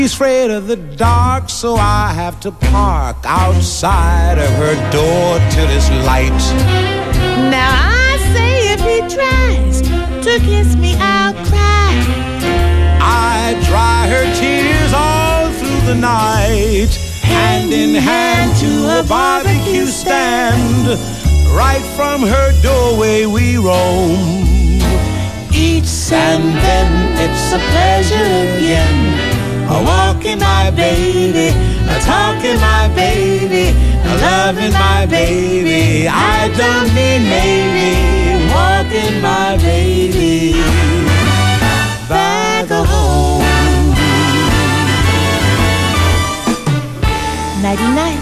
She's afraid of the dark, so I have to park outside of her door till it's light. Now I say if he tries to kiss me, I'll cry. I dry her tears all through the night, hand in hand to a barbecue stand. Right from her doorway we roam. Eats and then it's a pleasure again. A walking my baby, a talking my baby, a loving my baby. I don't mean maybe, walking my baby back home. Nighty night.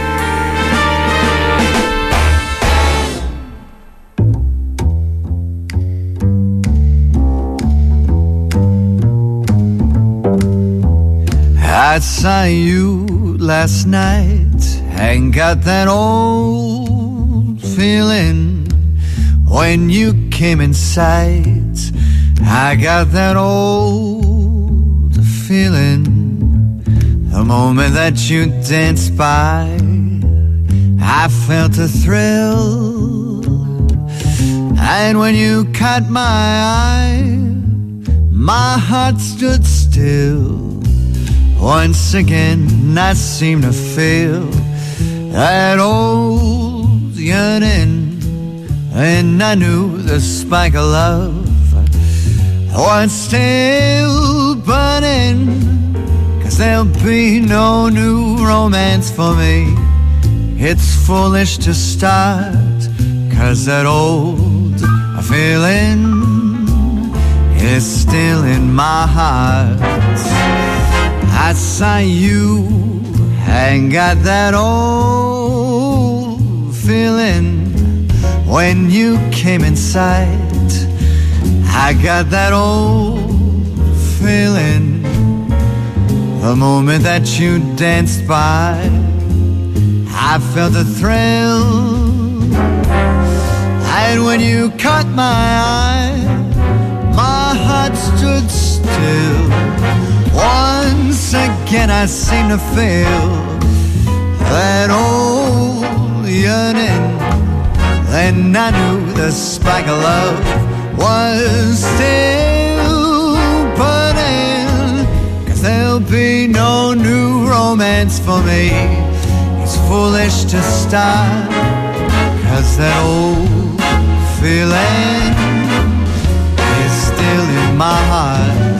I saw you last night and got that old feeling when you came in sight. I got that old feeling the moment that you danced by. I felt a thrill, and when you caught my eye, my heart stood still. Once again I seem to feel that old yearning, and I knew the spark of love was still burning. 'Cause there'll be no new romance for me. It's foolish to start, 'cause that old feeling is still in my heart. I saw you and got that old feeling when you came in sight. I got that old feeling the moment that you danced by. I felt a thrill, and when you caught my eye, my heart stood still. Once again I seem to feel that old yearning, and I knew the spark of love was still burning. 'Cause there'll be no new romance for me. It's foolish to start, 'cause that old feeling is still in my heart.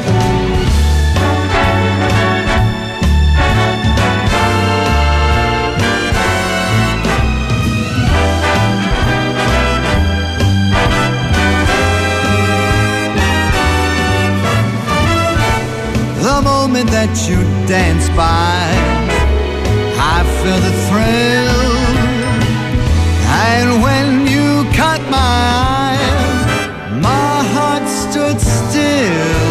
The moment that you danced by, I felt a thrill, and when you caught my eye, my heart stood still.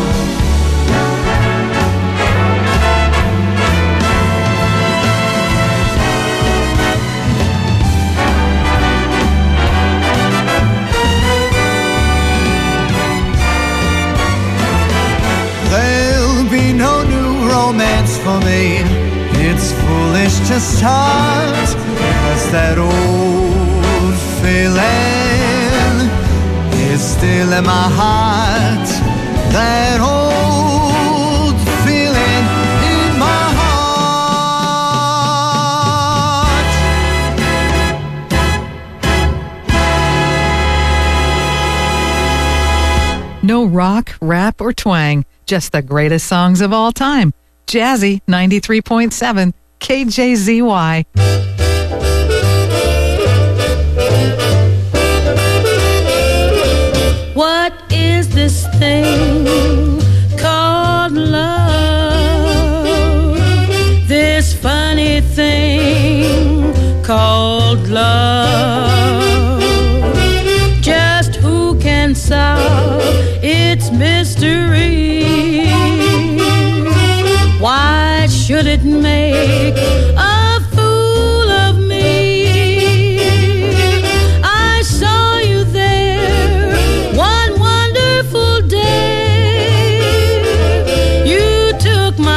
No new romance for me. It's foolish to start, 'cause that old feeling is still in my heart. That old feeling in my heart. No rock, rap, or twang. Just the greatest songs of all time. Jazzy 93.7 KJZY. What is this thing called love? This funny thing called love. Just who can solve its mystery? Why should it make a fool of me? I saw you there one wonderful day. You took my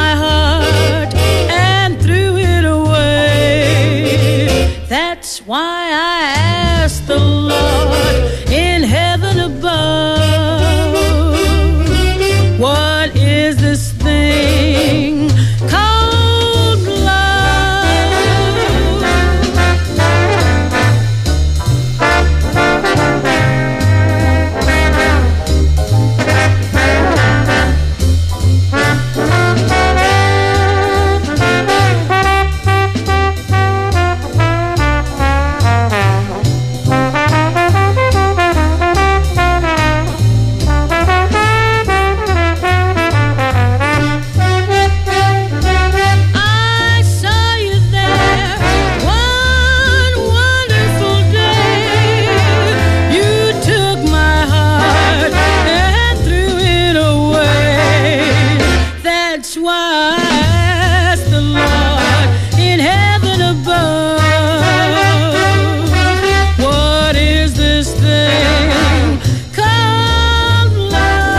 ask the Lord in heaven above, what is this thing called love?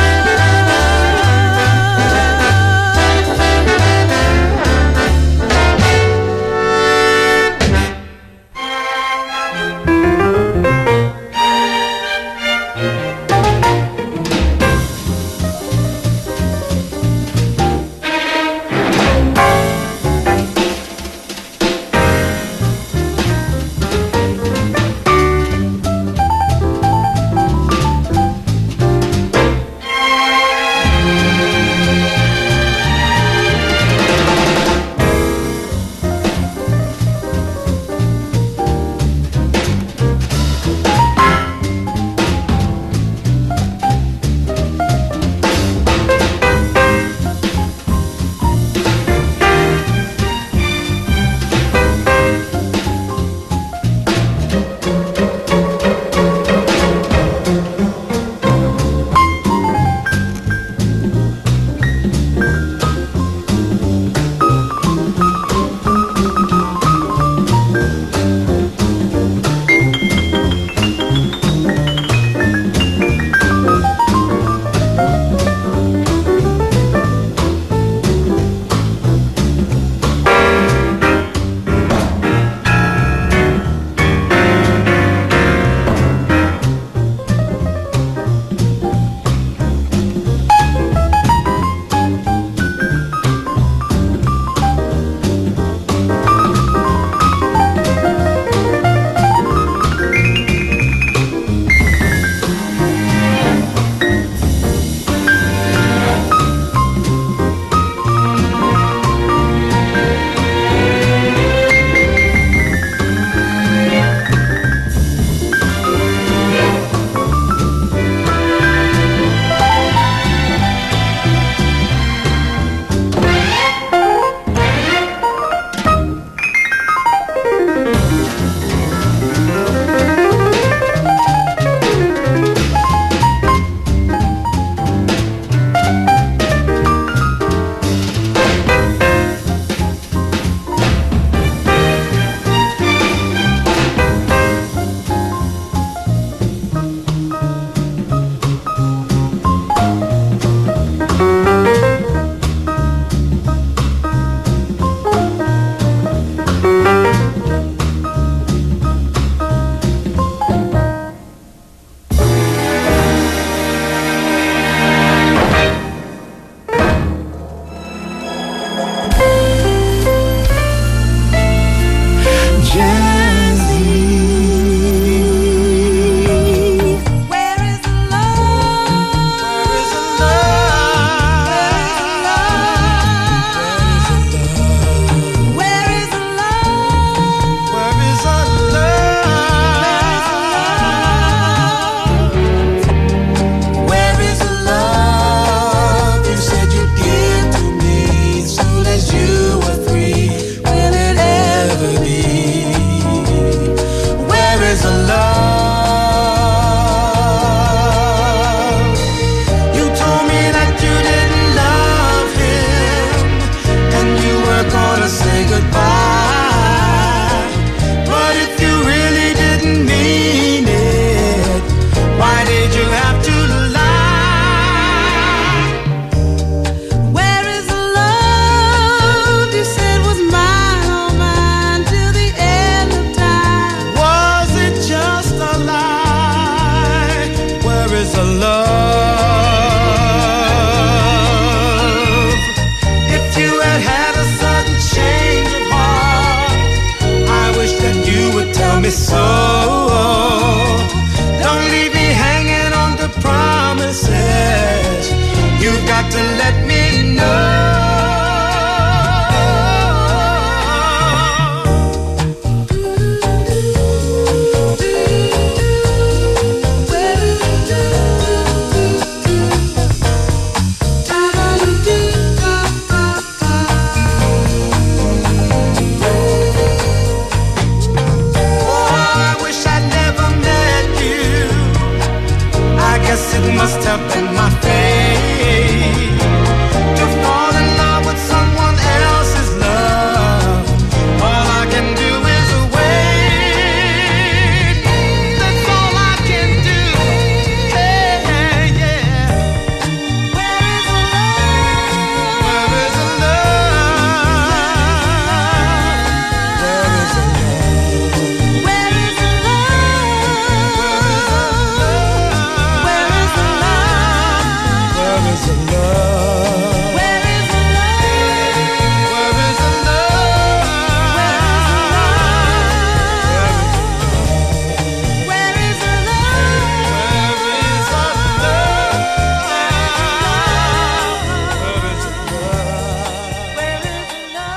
must have been my fate.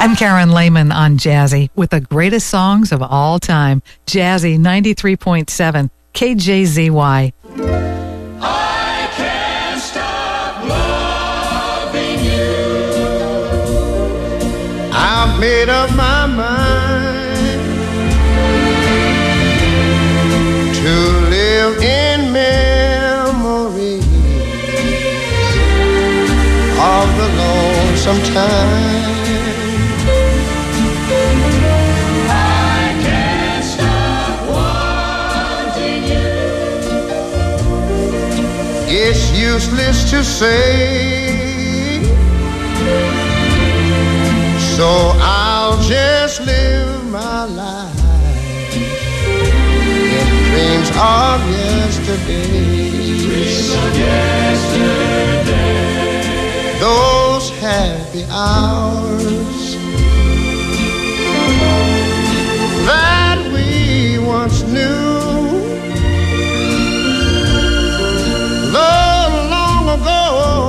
I'm Karen Lehman on Jazzy with the greatest songs of all time. Jazzy 93.7 KJZY. I can't stop loving you. I've made up my mind to live in memories of the lonesome time. It's useless to say, so I'll just live my life in dreams of yesterday. Dreams of yesterday. Those happy hours that we once knew. Long ago,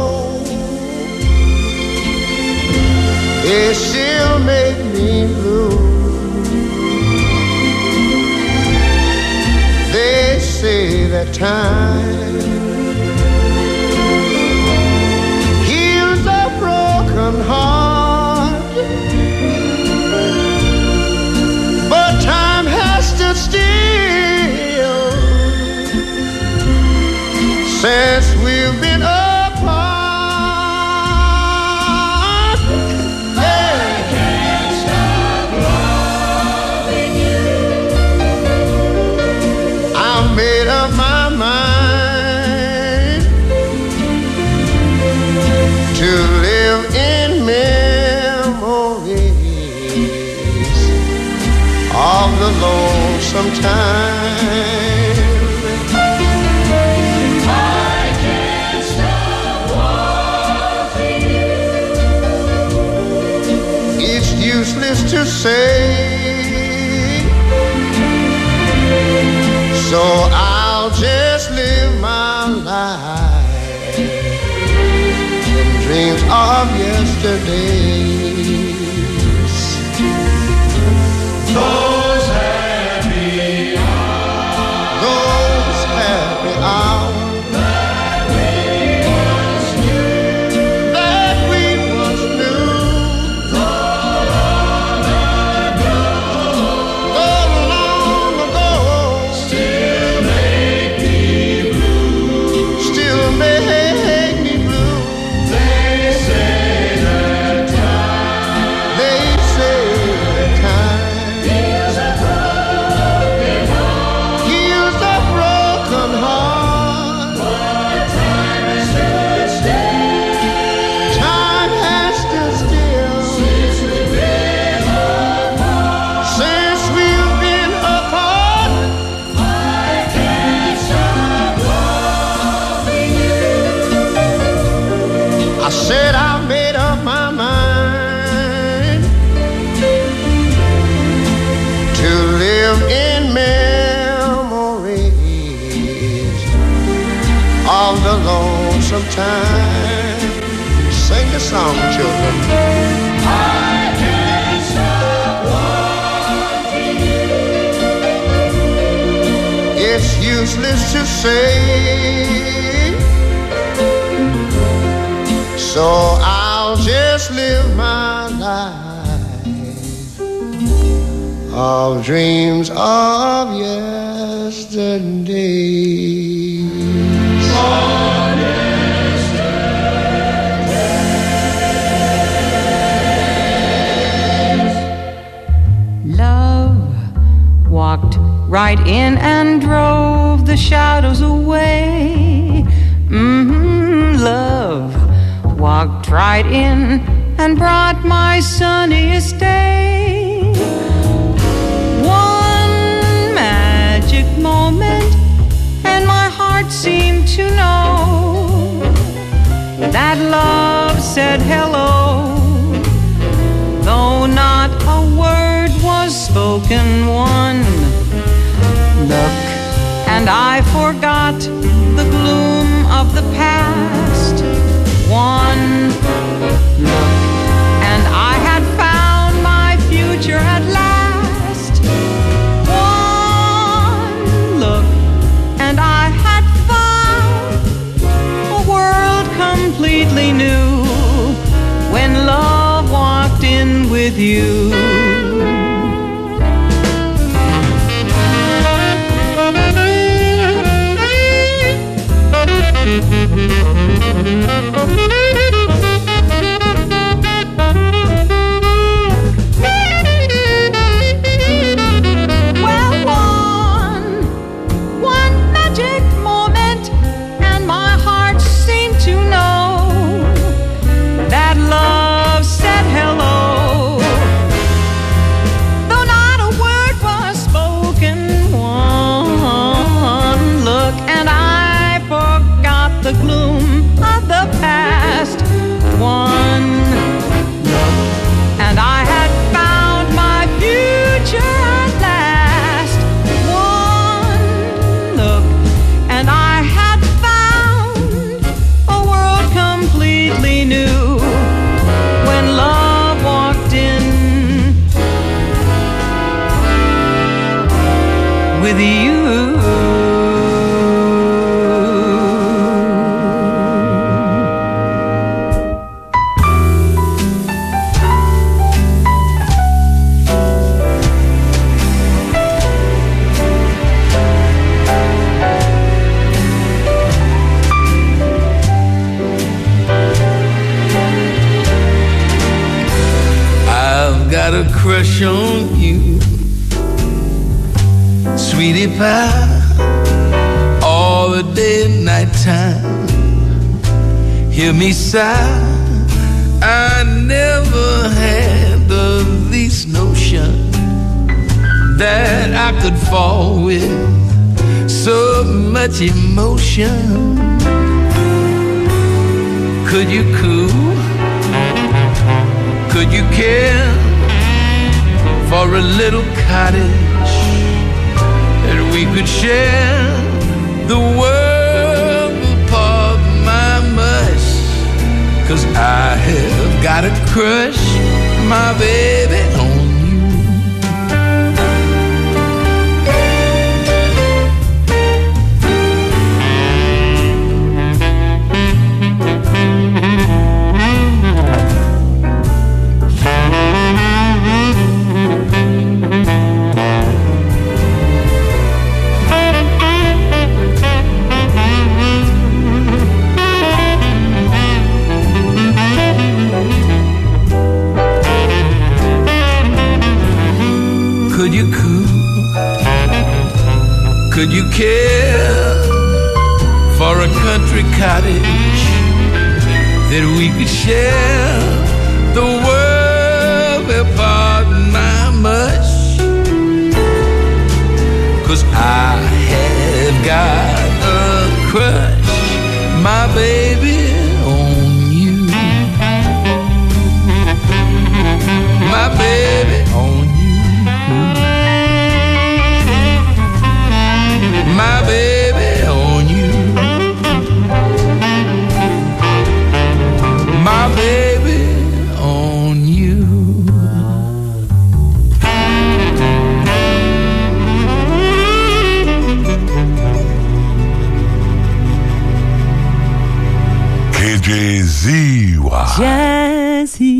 it still make me blue. They say that time heals a broken heart, but time has stood still since we've been apart. I can't stop loving you. I've made up my mind to live in memories of the lonesome time. Useless to say, so I'll just live my life in dreams of yesterdays. Those happy hours, those happy hours sometime. Sing the song, children. I can't stop wanting you. It's useless to say, so I'll just live my life of dreams of yesterday. Walked right in and drove the shadows away. Love walked right in and brought my sunniest day. One magic moment, and my heart seemed to know that love said hello, though not a word was spoken. One look and I forgot the gloom of the past. One look and I had found with you. The gloom of the past. One look, and I had found my future at last. One look, and I had found a world completely new. When love walked in with you. Got a crush on you, sweetie pie, all the day and night time. Hear me sigh, I never had the least notion that I could fall with so much emotion. Could you cool? Could you care for a little cottage that we could share? The world apart, my mush, 'cause I have got a crush, my baby, on you. Could you cool? Could you care for a country cottage that we could share? The world apart, my much, 'cause I have got a crush, my baby, on you. My baby, on you. My baby, on you. My baby, on you. KJZY. Jazzy.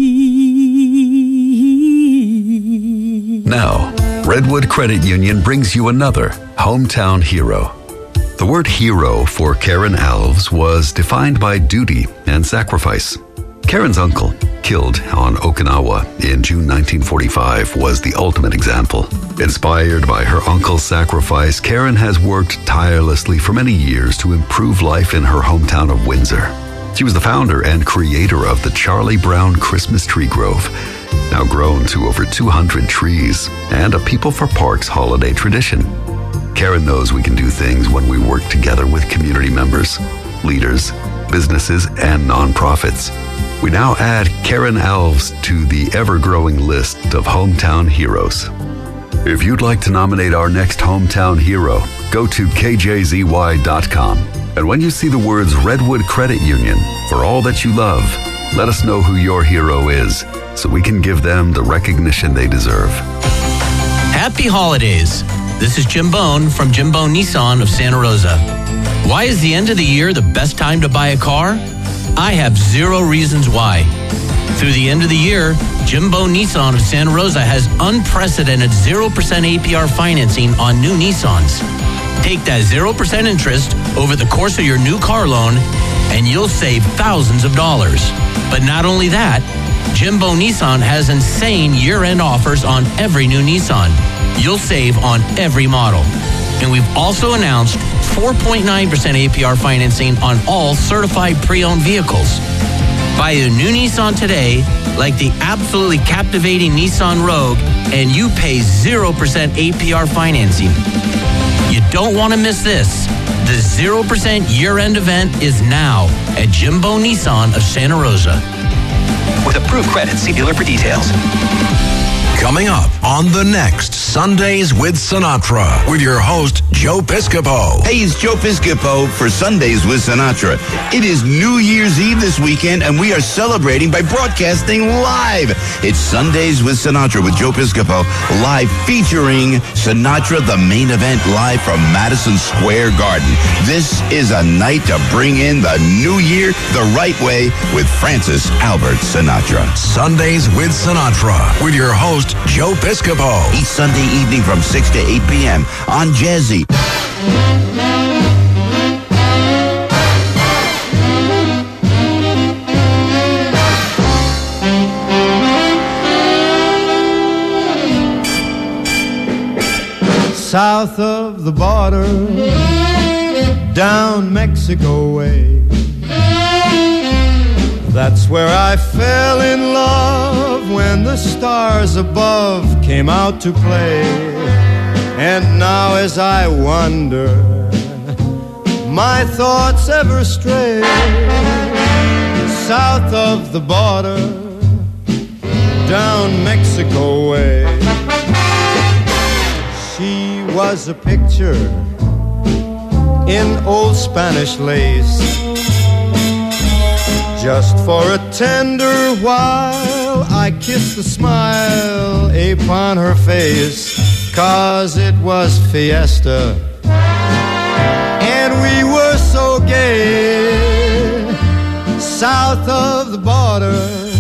Now, Redwood Credit Union brings you another hometown hero. The word hero for Karen Alves was defined by duty and sacrifice. Karen's uncle, killed on Okinawa in June 1945, was the ultimate example. Inspired by her uncle's sacrifice, Karen has worked tirelessly for many years to improve life in her hometown of Windsor. She was the founder and creator of the Charlie Brown Christmas Tree Grove, now grown to over 200 trees, and a People for Parks holiday tradition. Karen knows we can do things when we work together with community members, leaders, businesses, and nonprofits. We now add Karen Alves to the ever-growing list of hometown heroes. If you'd like to nominate our next hometown hero, go to kjzy.com. And when you see the words Redwood Credit Union, for all that you love, let us know who your hero is so we can give them the recognition they deserve. Happy holidays. This is Jim Bone from Jim Bone Nissan of Santa Rosa. Why is the end of the year the best time to buy a car? I have 0 reasons why. Through the end of the year, Jim Bone Nissan of Santa Rosa has unprecedented 0% APR financing on new Nissans. Take that 0% interest over the course of your new car loan, and you'll save thousands of dollars. But not only that, Jim Bone Nissan has insane year-end offers on every new Nissan. You'll save on every model. And we've also announced 4.9% APR financing on all certified pre-owned vehicles. Buy a new Nissan today, like the absolutely captivating Nissan Rogue, and you pay 0% APR financing. You don't want to miss this. The 0% year-end event is now at Jim Bone Nissan of Santa Rosa. With approved credit, see dealer for details. Coming up on the next Sundays with Sinatra with your host, Joe Piscopo. Hey, it's Joe Piscopo for Sundays with Sinatra. It is New Year's Eve this weekend, and we are celebrating by broadcasting live. It's Sundays with Sinatra with Joe Piscopo, live featuring Sinatra, the main event, live from Madison Square Garden. This is a night to bring in the new year the right way with Francis Albert Sinatra. Sundays with Sinatra with your host, Joe Piscopo. Each Sunday evening from 6 to 8 p.m. on Jazzy. South of the border, down Mexico way. That's where I fell in love when the stars above came out to play. And now as I wander, my thoughts ever stray. South of the border, down Mexico way. She was a picture in old Spanish lace. Just for a tender while I kissed the smile upon her face, 'cause it was fiesta and we were so gay. South of the border,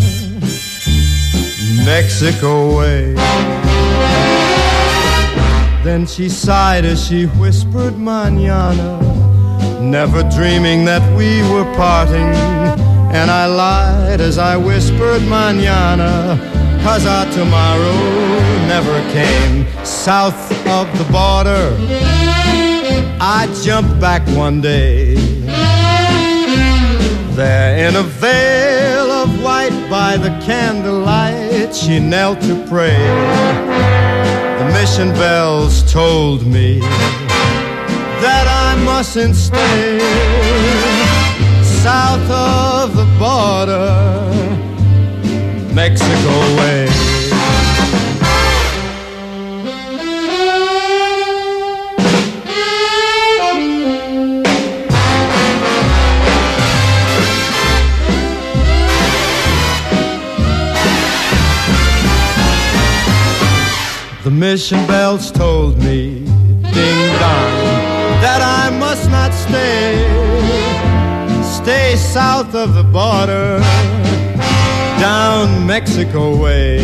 Mexico way. Then she sighed as she whispered mañana, never dreaming that we were parting. And I lied as I whispered mañana, 'cause our tomorrow never came. South of the border, I jumped back one day. There in a veil of white by the candlelight, she knelt to pray. The mission bells told me that I mustn't stay. South of the border, Mexico way. The mission bells told me, ding dong, that I must not stay. Stay south of the border, down Mexico way.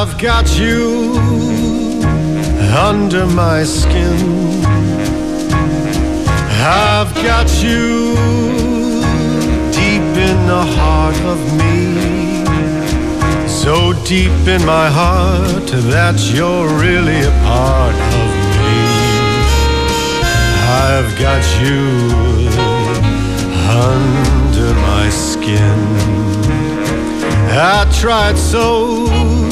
I've got you under my skin. I've got you deep in the heart of me, so deep in my heart that you're really a part of me. I've got you under my skin. I tried so